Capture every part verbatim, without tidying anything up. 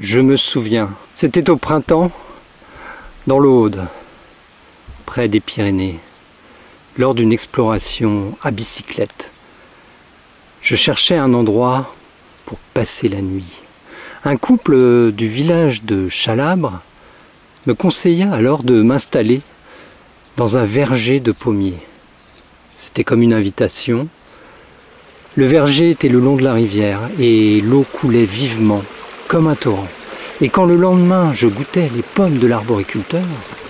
Je me souviens, c'était au printemps, dans l'Aude, près des Pyrénées, lors d'une exploration à bicyclette. Je cherchais un endroit pour passer la nuit. Un couple du village de Chalabre me conseilla alors de m'installer dans un verger de pommiers. C'était comme une invitation. Le verger était le long de la rivière et l'eau coulait vivement, comme un torrent. Et quand le lendemain je goûtais les pommes de l'arboriculteur,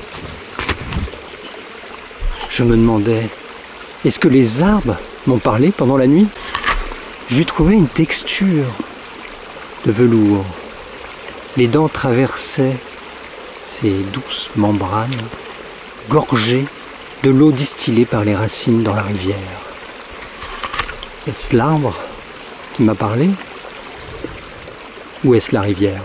je me demandais, est-ce que les arbres m'ont parlé pendant la nuit? J'y trouvais une texture de velours. Les dents traversaient ces douces membranes, gorgées de l'eau distillée par les racines dans la rivière. Est-ce l'arbre qui m'a parlé? Ou est-ce la rivière?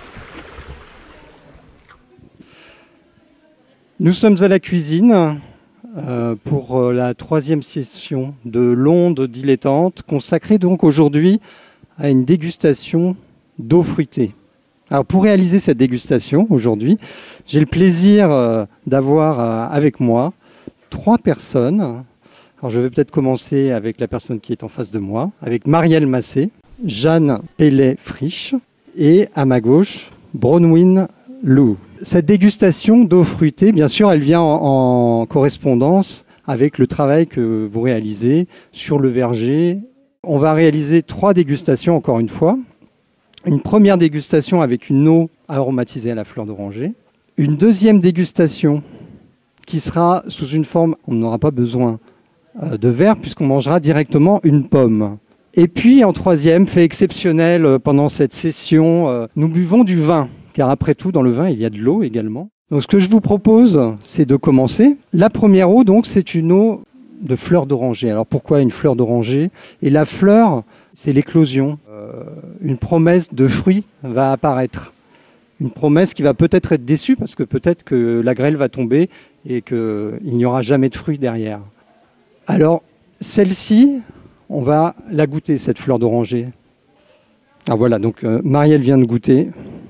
Nous sommes à la cuisine euh, pour la troisième session de l'Onde dilettante, consacrée donc aujourd'hui à une dégustation d'eau fruitée. Alors pour réaliser cette dégustation aujourd'hui, j'ai le plaisir euh, d'avoir euh, avec moi trois personnes. Alors je vais peut-être commencer avec la personne qui est en face de moi, avec Marielle Massé, Jeanne Pellet-Frisch et à ma gauche, Bronwyn Lou. Cette dégustation d'eau fruitée, bien sûr, elle vient en, en correspondance avec le travail que vous réalisez sur le verger. On va réaliser trois dégustations encore une fois. Une première dégustation avec une eau aromatisée à la fleur d'oranger. Une deuxième dégustation qui sera sous une forme, on n'aura pas besoin de verre puisqu'on mangera directement une pomme. Et puis en troisième, fait exceptionnel pendant cette session, nous buvons du vin, car après tout dans le vin il y a de l'eau également. Donc ce que je vous propose, c'est de commencer. La première eau donc c'est une eau de fleur d'oranger. Alors pourquoi une fleur d'oranger? Et la fleur, c'est l'éclosion. Euh, une promesse de fruits va apparaître. Une promesse qui va peut-être être déçue parce que peut-être que la grêle va tomber et qu'il n'y aura jamais de fruits derrière. Alors, celle-ci, on va la goûter, cette fleur d'oranger. Ah voilà, donc euh, Marielle vient de goûter.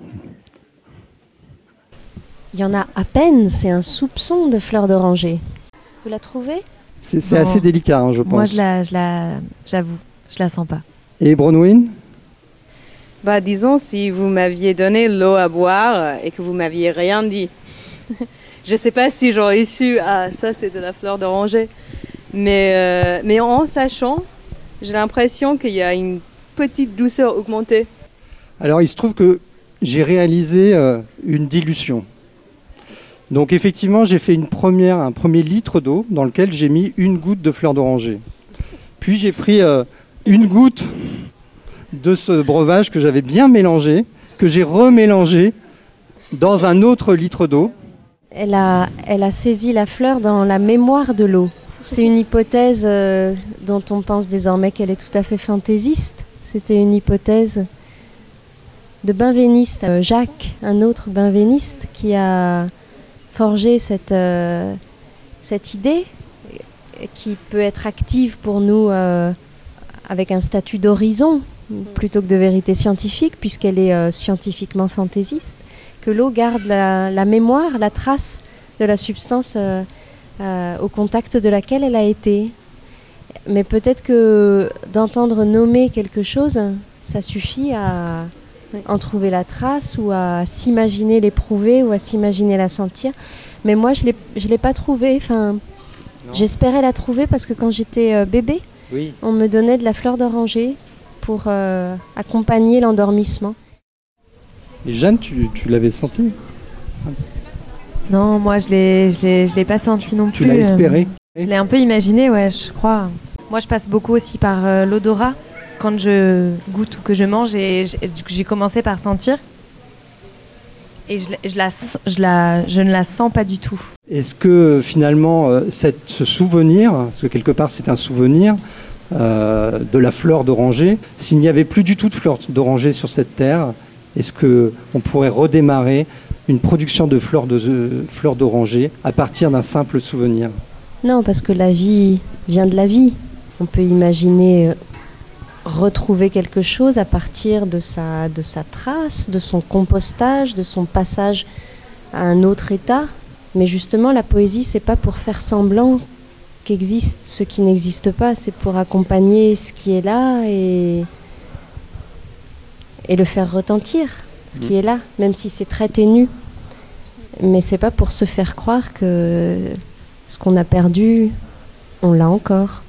Il y en a à peine, c'est un soupçon de fleur d'oranger. Vous la trouvez? C'est, c'est assez délicat, hein, je pense. Moi, je la, je la, j'avoue, je la sens pas. Et Bronwyn? Bah, disons, si vous m'aviez donné l'eau à boire et que vous m'aviez rien dit, je sais pas si j'aurais su, ah, ça c'est de la fleur d'oranger. Mais, euh, mais en sachant, j'ai l'impression qu'il y a une petite douceur augmentée. Alors, il se trouve que j'ai réalisé euh, une dilution. Donc, effectivement, j'ai fait une première, un premier litre d'eau dans lequel j'ai mis une goutte de fleur d'oranger. Puis, j'ai pris euh, une goutte de ce breuvage que j'avais bien mélangé, que j'ai remélangé dans un autre litre d'eau. Elle a, elle a saisi la fleur dans la mémoire de l'eau. C'est une hypothèse euh, dont on pense désormais qu'elle est tout à fait fantaisiste. C'était une hypothèse de benveniste, euh, Jacques, un autre benveniste, qui a forgé cette, euh, cette idée qui peut être active pour nous euh, avec un statut d'horizon plutôt que de vérité scientifique, puisqu'elle est euh, scientifiquement fantaisiste, que l'eau garde la, la mémoire, la trace de la substance euh, euh, au contact de laquelle elle a été. Mais peut-être que d'entendre nommer quelque chose, ça suffit à en trouver la trace ou à s'imaginer l'éprouver ou à s'imaginer la sentir. Mais moi, je l'ai, je l'ai pas trouvée. Enfin, j'espérais la trouver parce que quand j'étais euh, bébé, oui. On me donnait de la fleur d'oranger pour euh, accompagner l'endormissement. Et Jeanne, tu, tu l'avais senti? Non, moi je l'ai, je l'ai, je l'ai pas senti non tu plus. Tu l'as espéré? euh, Je l'ai un peu imaginé, ouais, je crois. Moi je passe beaucoup aussi par euh, l'odorat quand je goûte ou que je mange, et j'ai, j'ai commencé par sentir. Et je, je, la, je, la, je ne la sens pas du tout. Est-ce que finalement, euh, cette, ce souvenir, parce que quelque part c'est un souvenir, Euh, de la fleur d'oranger, s'il n'y avait plus du tout de fleur d'oranger sur cette terre, est-ce qu'on pourrait redémarrer une production de fleurs, de, de fleurs d'oranger à partir d'un simple souvenir? Non, parce que la vie vient de la vie. On peut imaginer retrouver quelque chose à partir de sa, de sa trace, de son compostage, de son passage à un autre état. Mais justement, la poésie, c'est pas pour faire semblant qu'existe ce qui n'existe pas, c'est pour accompagner ce qui est là et, et le faire retentir, ce qui est là, même si c'est très ténu. Mais c'est pas pour se faire croire que ce qu'on a perdu, on l'a encore.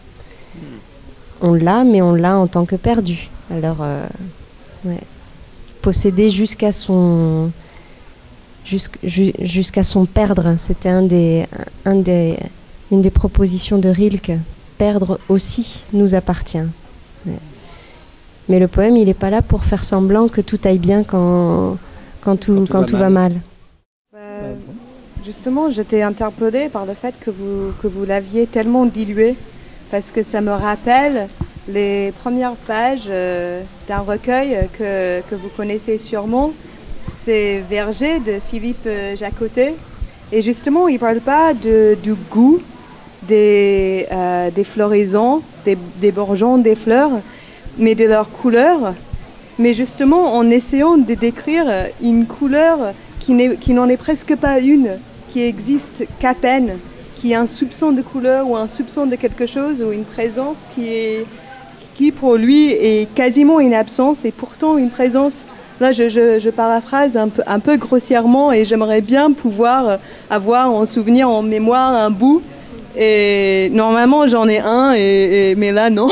On l'a, mais on l'a en tant que perdu. Alors, euh, ouais. Posséder jusqu'à son, jusqu', jusqu'à son perdre, c'était un des, un des, une des propositions de Rilke. Perdre aussi nous appartient. Ouais. Mais le poème, il n'est pas là pour faire semblant que tout aille bien quand, quand tout, quand tout, quand va, tout mal. va mal. Euh, justement, j'étais interpellée par le fait que vous, que vous l'aviez tellement dilué. Parce que ça me rappelle les premières pages euh, d'un recueil que, que vous connaissez sûrement. C'est Verger de Philippe Jacotet. Et justement, il ne parle pas de, du goût des, euh, des floraisons, des, des bourgeons, des fleurs, mais de leur couleur. Mais justement, en essayant de décrire une couleur qui, n'est, qui n'en est presque pas une, qui existe qu'à peine, qui a un soupçon de couleur ou un soupçon de quelque chose ou une présence qui, est, qui pour lui est quasiment une absence et pourtant une présence. Là, je, je, je paraphrase un peu, un peu grossièrement et j'aimerais bien pouvoir avoir en souvenir, en mémoire, un bout. Et normalement, j'en ai un, et, et, mais là, non.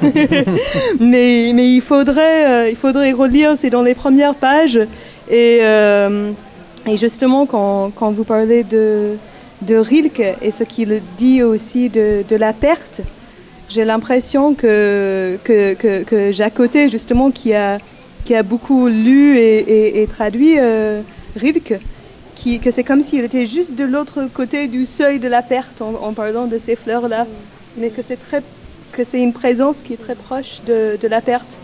mais, mais il faudrait, euh, il faudrait relire, c'est dans les premières pages. Et, euh, et justement, quand, quand vous parlez de... de Rilke et ce qu'il dit aussi de, de la perte, j'ai l'impression que, que, que, que Jacotet, justement, qui a, qui a beaucoup lu et, et, et traduit euh, Rilke, qui, que c'est comme s'il était juste de l'autre côté du seuil de la perte en, en parlant de ces fleurs-là, mais que c'est, très, que c'est une présence qui est très proche de, de la perte.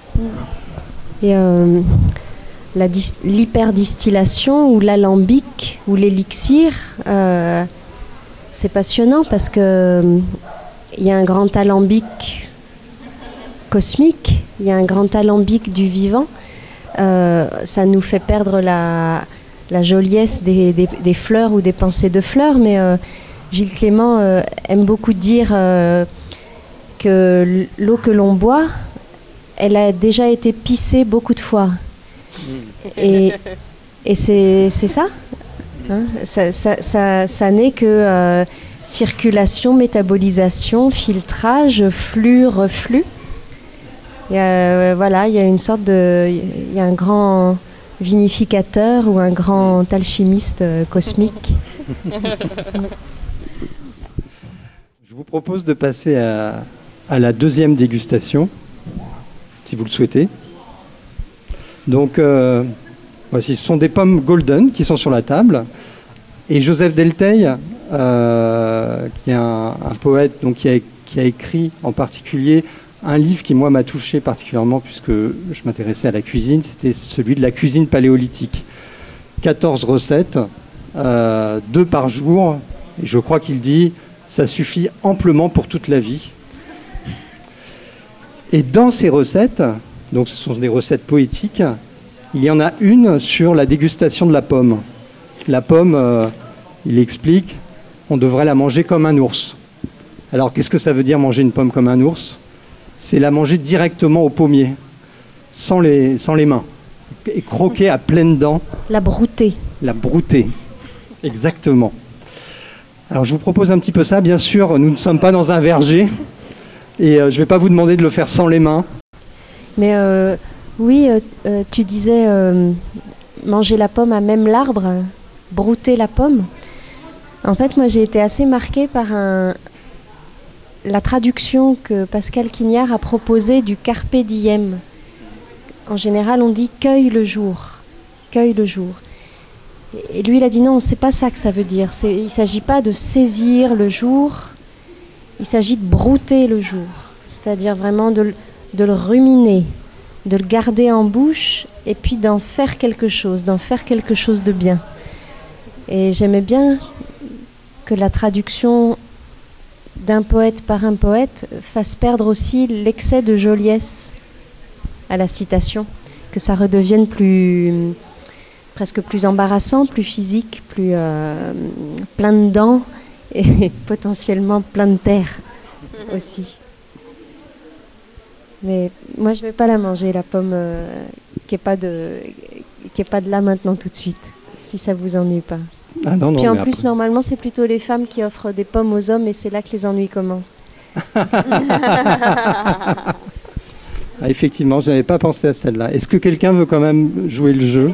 Et euh... La dis- l'hyperdistillation ou l'alambic ou l'élixir, euh, c'est passionnant parce que euh, y a un grand alambic cosmique, il y a un grand alambic du vivant. Euh, ça nous fait perdre la, la joliesse des, des, des fleurs ou des pensées de fleurs, mais euh, Gilles Clément euh, aime beaucoup dire euh, que l'eau que l'on boit, elle a déjà été pissée beaucoup de fois. Et, et c'est, c'est ça, hein, ça, ça, ça, ça n'est que euh, circulation, métabolisation, filtrage, flux, reflux. Et, euh, voilà, il y a une sorte de, il y a un grand vinificateur ou un grand alchimiste euh, cosmique. Je vous propose de passer à, à la deuxième dégustation, si vous le souhaitez. Donc, euh, voici, ce sont des pommes golden qui sont sur la table. Et Joseph Delteil, euh, qui est un, un poète donc, qui, a, qui a écrit en particulier un livre qui, moi, m'a touché particulièrement puisque je m'intéressais à la cuisine, c'était celui de la cuisine paléolithique. quatorze recettes, euh, deux par jour. Et je crois qu'il dit, ça suffit amplement pour toute la vie. Et dans ces recettes... Donc ce sont des recettes poétiques. Il y en a une sur la dégustation de la pomme. La pomme, euh, il explique, on devrait la manger comme un ours. Alors qu'est-ce que ça veut dire manger une pomme comme un ours ? C'est la manger directement au pommier, sans les, sans les mains, et croquer à pleines dents. La brouter. La brouter, exactement. Alors je vous propose un petit peu ça. Bien sûr, nous ne sommes pas dans un verger, et euh, je ne vais pas vous demander de le faire sans les mains. Mais euh, oui, euh, euh, tu disais euh, manger la pomme à même l'arbre, brouter la pomme. En fait, moi, j'ai été assez marquée par un, la traduction que Pascal Quignard a proposée du carpe diem. En général, on dit cueille le jour, cueille le jour. Et lui, il a dit non, c'est pas ça que ça veut dire. C'est, il ne s'agit pas de saisir le jour, il s'agit de brouter le jour, c'est-à-dire vraiment de de le ruminer, de le garder en bouche et puis d'en faire quelque chose, d'en faire quelque chose de bien. Et j'aimais bien que la traduction d'un poète par un poète fasse perdre aussi l'excès de joliesse à la citation, que ça redevienne plus, presque plus embarrassant, plus physique, plus euh, plein de dents et potentiellement plein de terre aussi. Mais moi, je ne vais pas la manger, la pomme euh, qui n'est pas, de, qui est pas de là maintenant tout de suite, si ça ne vous ennuie pas. Ah non, non, Puis en mais plus, après... normalement, c'est plutôt les femmes qui offrent des pommes aux hommes et c'est là que les ennuis commencent. Ah, effectivement, je n'avais pas pensé à celle-là. Est-ce que quelqu'un veut quand même jouer le jeu?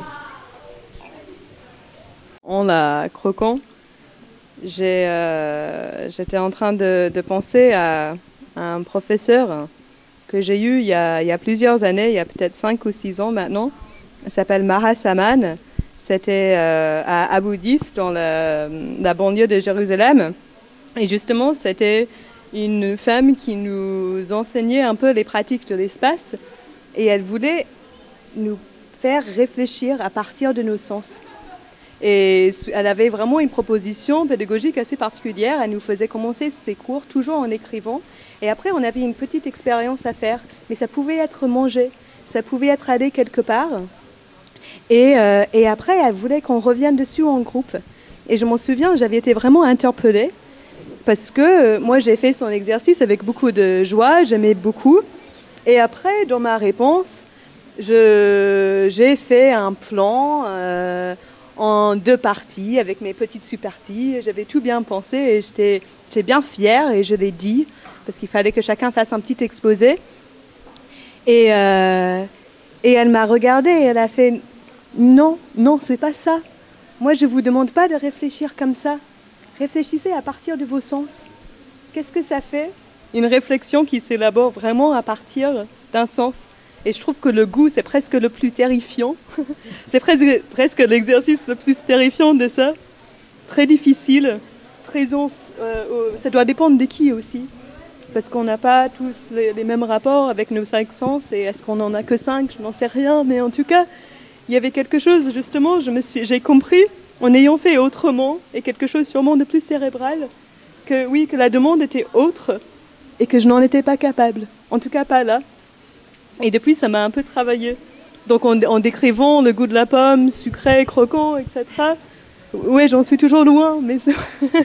En la croquant, j'ai, euh, j'étais en train de, de penser à, à un professeur que j'ai eu il y, a, il y a plusieurs années, il y a peut-être cinq ou six ans maintenant. Il s'appelle Mara Saman. C'était euh, à Abu Dis, dans la, la banlieue de Jérusalem. Et justement, c'était une femme qui nous enseignait un peu les pratiques de l'espace. Et elle voulait nous faire réfléchir à partir de nos sens. Et elle avait vraiment une proposition pédagogique assez particulière. Elle nous faisait commencer ses cours toujours en écrivant. Et après, on avait une petite expérience à faire. Mais ça pouvait être mangé, ça pouvait être aller quelque part. Et, euh, et après, elle voulait qu'on revienne dessus en groupe. Et je m'en souviens, j'avais été vraiment interpellée. Parce que euh, moi, j'ai fait son exercice avec beaucoup de joie, j'aimais beaucoup. Et après, dans ma réponse, je, j'ai fait un plan... Euh, en deux parties, avec mes petites sous-parties. J'avais tout bien pensé et j'étais, j'étais bien fière et je l'ai dit, parce qu'il fallait que chacun fasse un petit exposé. Et, euh, et elle m'a regardée et elle a fait « Non, non, c'est pas ça. Moi, je ne vous demande pas de réfléchir comme ça. Réfléchissez à partir de vos sens. Qu'est-ce que ça fait ? Une réflexion qui s'élabore vraiment à partir d'un sens. Et je trouve que le goût, c'est presque le plus terrifiant. C'est presque, presque l'exercice le plus terrifiant de ça. Très difficile. Très, euh, ça doit dépendre de qui aussi. Parce qu'on n'a pas tous les, les mêmes rapports avec nos cinq sens. Et est-ce qu'on n'en a que cinq ? Je n'en sais rien. Mais en tout cas, il y avait quelque chose, justement, je me suis, j'ai compris, en ayant fait autrement, et quelque chose sûrement de plus cérébral, que oui, que la demande était autre et que je n'en étais pas capable. En tout cas, pas là. Et depuis, ça m'a un peu travaillé. Donc, en, en décrivant le goût de la pomme, sucré, croquant, et cetera. Oui, j'en suis toujours loin, mais c'est...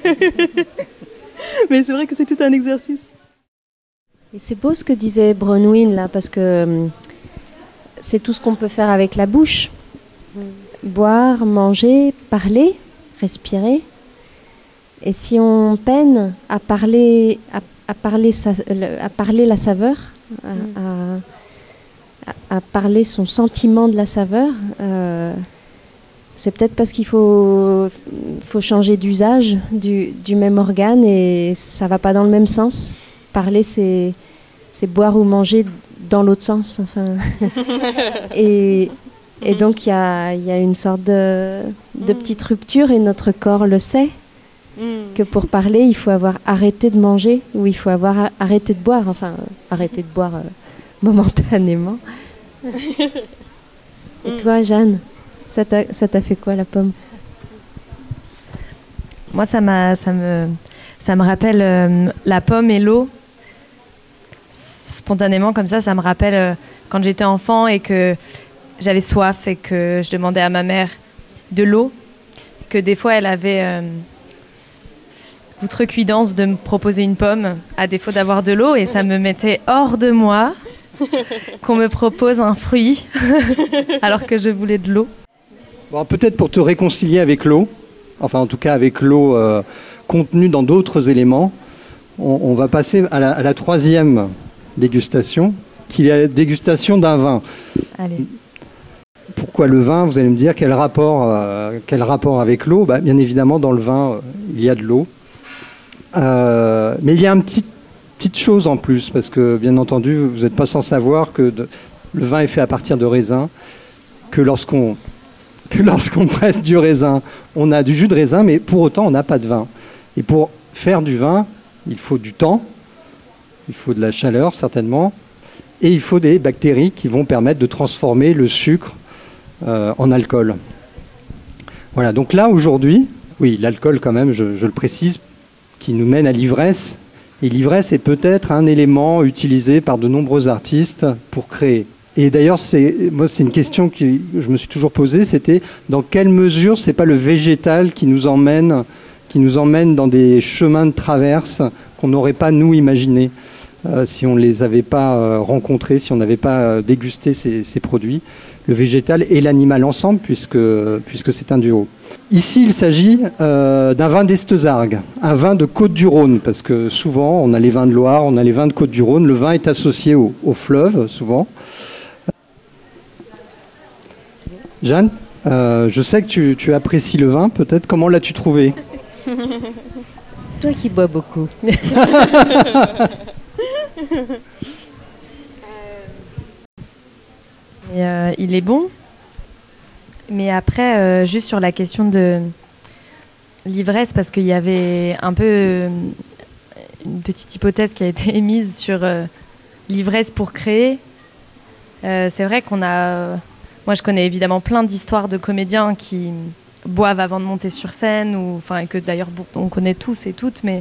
mais c'est vrai que c'est tout un exercice. Et c'est beau ce que disait Bronwyn, là, parce que hum, c'est tout ce qu'on peut faire avec la bouche. Mmh. Boire, manger, parler, respirer. Et si on peine à parler, à, à parler, sa, à parler la saveur, à, mmh. à à parler son sentiment de la saveur, euh, c'est peut-être parce qu'il faut, faut changer d'usage du, du même organe et ça ne va pas dans le même sens. Parler, c'est, c'est boire ou manger dans l'autre sens. Enfin. et, et donc, il y a, y a une sorte de, de petite rupture et notre corps le sait, que pour parler, il faut avoir arrêté de manger ou il faut avoir arrêté de boire, enfin, euh, arrêté de boire... Euh, momentanément. Et toi, Jeanne, ça t'a, ça t'a fait quoi, la pomme ? Moi, ça, m'a, ça, me, ça me rappelle euh, la pomme et l'eau. Spontanément, comme ça, ça me rappelle euh, quand j'étais enfant et que j'avais soif et que je demandais à ma mère de l'eau, que des fois, elle avait euh, l'outrecuidance de me proposer une pomme à défaut d'avoir de l'eau et ça me mettait hors de moi. Qu'on me propose un fruit alors que je voulais de l'eau. Bon, peut-être pour te réconcilier avec l'eau, enfin en tout cas avec l'eau euh, contenue dans d'autres éléments, on, on va passer à la, à la troisième dégustation, qui est la dégustation d'un vin. Allez. Pourquoi le vin ? Vous allez me dire quel rapport, euh, quel rapport avec l'eau ? Bah, bien évidemment, dans le vin, euh, il y a de l'eau. Euh, mais il y a un petit Petite chose en plus, parce que bien entendu, vous n'êtes pas sans savoir que de, le vin est fait à partir de raisin, que lorsqu'on, que lorsqu'on presse du raisin, on a du jus de raisin, mais pour autant, on n'a pas de vin. Et pour faire du vin, il faut du temps, il faut de la chaleur certainement, et il faut des bactéries qui vont permettre de transformer le sucre euh, en alcool. Voilà, donc là, aujourd'hui, oui, l'alcool quand même, je, je le précise, qui nous mène à l'ivresse. Et l'ivresse est peut-être un élément utilisé par de nombreux artistes pour créer Et d'ailleurs, c'est, moi, c'est une question que je me suis toujours posée, c'était dans quelle mesure c'est pas le végétal qui nous emmène, qui nous emmène dans des chemins de traverse qu'on n'aurait pas, nous, imaginés, euh, si on ne les avait pas euh, rencontrés, si on n'avait pas euh, dégusté ces, ces produits, le végétal et l'animal ensemble, puisque, puisque c'est un duo. Ici, il s'agit euh, d'un vin d'Estezargues, un vin de Côte-du-Rhône, parce que souvent, on a les vins de Loire, on a les vins de Côte-du-Rhône, le vin est associé au, au fleuve, souvent. Jeanne, euh, je sais que tu, tu apprécies le vin, peut-être. Comment l'as-tu trouvé ? Toi qui bois beaucoup. Et, euh, il est bon, mais après, euh, juste sur la question de l'ivresse, parce qu'il y avait un peu euh, une petite hypothèse qui a été émise sur euh, l'ivresse pour créer. Euh, c'est vrai qu'on a... Moi, je connais évidemment plein d'histoires de comédiens qui boivent avant de monter sur scène, ou, enfin, que d'ailleurs on connaît tous et toutes, mais,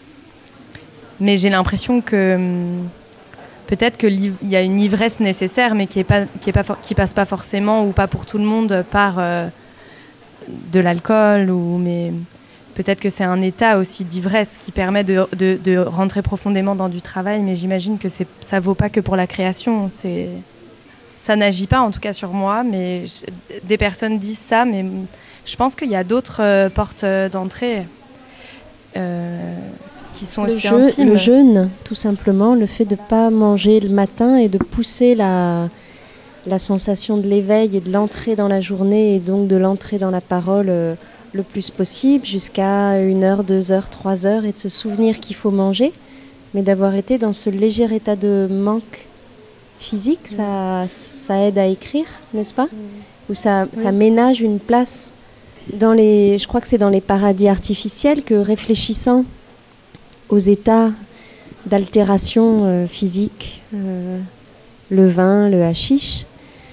mais j'ai l'impression que hum, peut-être qu'il y a une ivresse nécessaire, mais qui est pas, qui est pas, qui passe pas forcément, ou pas pour tout le monde, par euh, de l'alcool, ou, mais peut-être que c'est un état aussi d'ivresse qui permet de, de, de rentrer profondément dans du travail, mais j'imagine que c'est, ça vaut pas que pour la création, c'est... Ça n'agit pas, en tout cas sur moi, mais je, des personnes disent ça, mais je pense qu'il y a d'autres euh, portes d'entrée euh, qui sont le aussi jeu, intimes. Le jeûne, tout simplement, le fait de ne pas manger le matin et de pousser la, la sensation de l'éveil et de l'entrée dans la journée, et donc de l'entrée dans la parole euh, le plus possible, jusqu'à une heure, deux heures, trois heures, et de se souvenir qu'il faut manger, mais d'avoir été dans ce léger état de manque physique, mmh. ça, ça aide à écrire, n'est-ce pas ? Mmh. Ou ça, oui. ça ménage une place dans les... Je crois que c'est dans les paradis artificiels que, réfléchissant aux états d'altération euh, physique, euh, le vin, le hashish,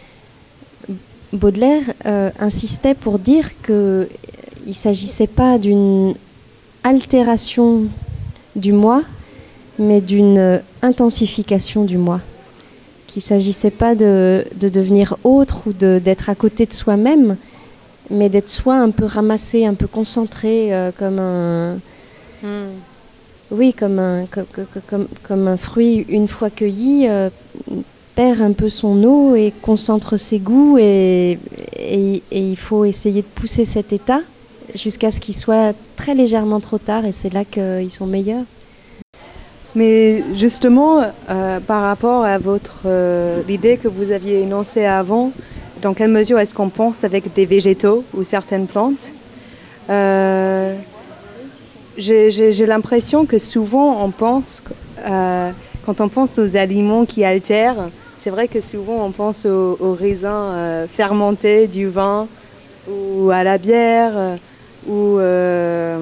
Baudelaire euh, insistait pour dire qu'il ne s'agissait pas d'une altération du moi, mais d'une intensification du moi. Qu'il ne s'agissait pas de, de devenir autre ou de, d'être à côté de soi-même, mais d'être soi un peu ramassé, un peu concentré, euh, comme un... Mm. Oui, comme un, comme, comme, comme un fruit, une fois cueilli, euh, perd un peu son eau et concentre ses goûts, et, et, et il faut essayer de pousser cet état jusqu'à ce qu'il soit très légèrement trop tard, et c'est là qu'ils sont meilleurs. Mais justement, euh, par rapport à votre euh, l'idée que vous aviez énoncée avant, dans quelle mesure est-ce qu'on pense avec des végétaux ou certaines plantes ? euh, j'ai, j'ai, j'ai l'impression que souvent on pense, euh, quand on pense aux aliments qui altèrent, c'est vrai que souvent on pense aux, aux raisins euh, fermentés du vin, ou à la bière, ou... Euh,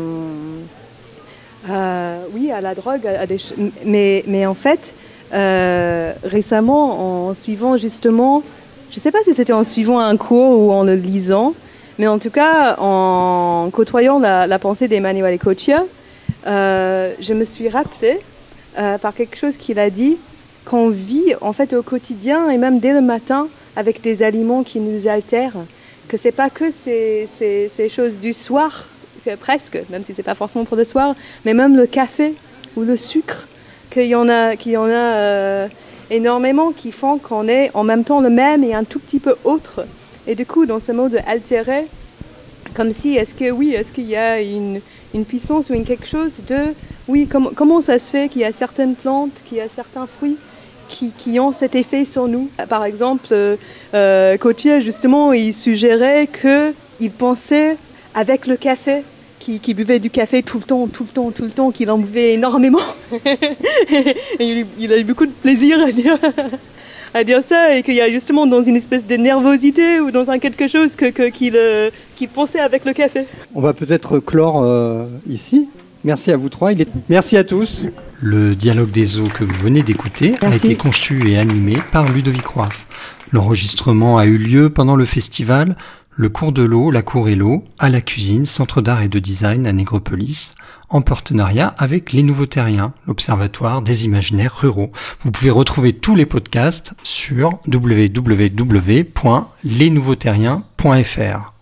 Euh, oui, à la drogue, à des ch- mais, mais en fait, euh, récemment, en suivant justement, je ne sais pas si c'était en suivant un cours ou en le lisant, mais en tout cas, en côtoyant la, la pensée d'Emanuel Coccia, euh, je me suis rappelée euh, par quelque chose qu'il a dit, qu'on vit en fait au quotidien, et même dès le matin, avec des aliments qui nous altèrent, que ce n'est pas que ces, ces, ces choses du soir, presque, même si c'est pas forcément pour le soir, mais même le café ou le sucre, qu'il y en a, qu'il y en a euh, énormément qui font qu'on est en même temps le même et un tout petit peu autre. Et du coup, dans ce mot de altérer, comme si, est-ce que oui, est-ce qu'il y a une, une puissance ou une quelque chose de, oui, com- comment ça se fait qu'il y a certaines plantes, qu'il y a certains fruits qui, qui ont cet effet sur nous. Par exemple, euh, euh, Coccia, justement, il suggérait qu'il pensait avec le café, Qui, qui buvait du café tout le temps, tout le temps, tout le temps, qu'il en buvait énormément. Et il, il a eu beaucoup de plaisir à dire, à dire ça, et qu'il y a justement dans une espèce de nervosité ou dans un quelque chose que, que, qu'il, euh, qu'il pensait avec le café. On va peut-être clore euh, ici. Merci à vous trois. Il est... Merci à tous. Le dialogue des eaux que vous venez d'écouter Merci. a été conçu et animé par Ludovic Roif. L'enregistrement a eu lieu pendant le festival Le cours de l'eau, la cour et l'eau, à la cuisine, centre d'art et de design à Négropolis, en partenariat avec Les Nouveaux Terriens, l'Observatoire des imaginaires ruraux. Vous pouvez retrouver tous les podcasts sur w w w point les nouveaux terriens point f r.